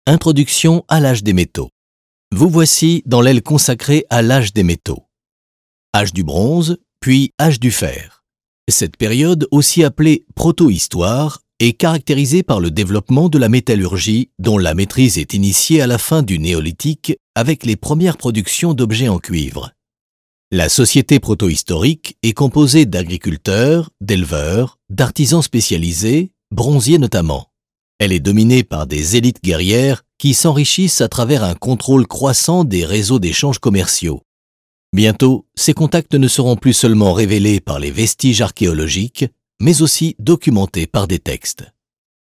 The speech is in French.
Introduction à l'âge des métaux. Vous voici dans l'aile consacrée à l'âge des métaux. Âge du bronze, puis âge du fer. Cette période, aussi appelée protohistoire, est caractérisée par le développement de la métallurgie dont la maîtrise est initiée à la fin du néolithique avec les premières productions d'objets en cuivre. La société protohistorique est composée d'agriculteurs, d'éleveurs, d'artisans spécialisés, bronziers notamment. Elle est dominée par des élites guerrières qui s'enrichissent à travers un contrôle croissant des réseaux d'échanges commerciaux. Bientôt, ces contacts ne seront plus seulement révélés par les vestiges archéologiques, mais aussi documentés par des textes.